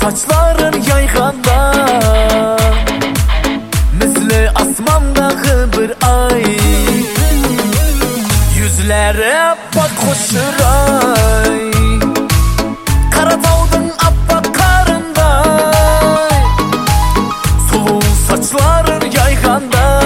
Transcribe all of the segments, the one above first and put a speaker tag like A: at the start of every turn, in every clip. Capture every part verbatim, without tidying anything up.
A: saçların yayganda, misli asmandagı bir ay. Yüzlere bak hoşuray, Karatağdın appak karınday. Sulu saçların yayganda,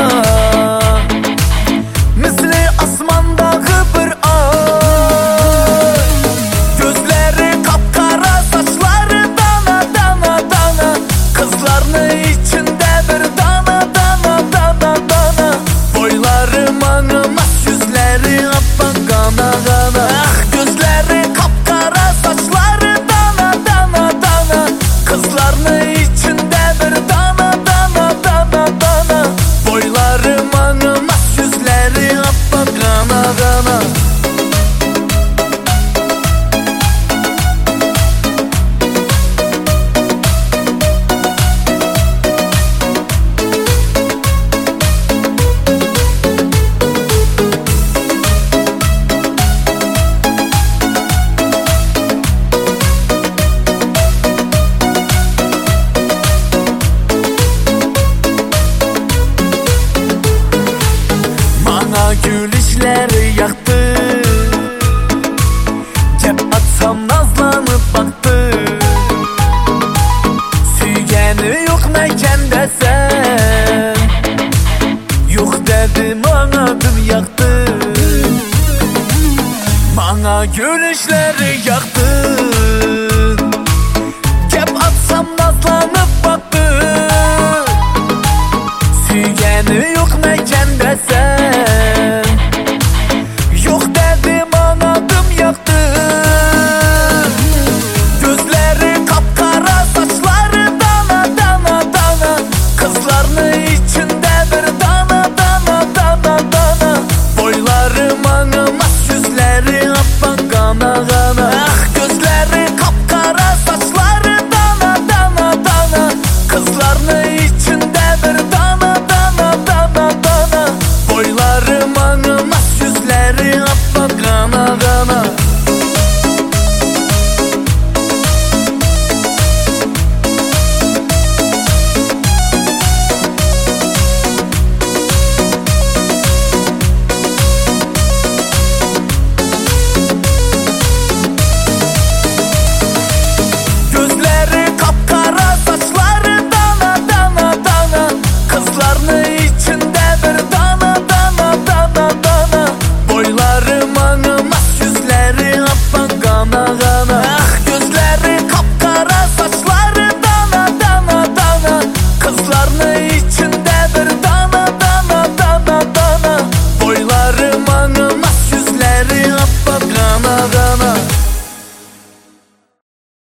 A: misli asmandagı bir ay. Gözleri kapkara, saçları dana dana dana. Kızlarını içinde bir dana dana dana dana. Boyları manımaz, yüzleri appak gana gana. Ah, gözleri kapkara, saçları dana dana dana. Kızlarını içinde bir dana dana dana dana. Boyları manımaz, yüzleri appak gana gana. Gülüşleri yaktı, cep atsam nazlanıp baktı. Süygeni yok meken desem, yok dedim ana düm yaktı. Bana gülüşleri yaktı, cep atsam nazlanıp baktı. Süygeni yok meken desem,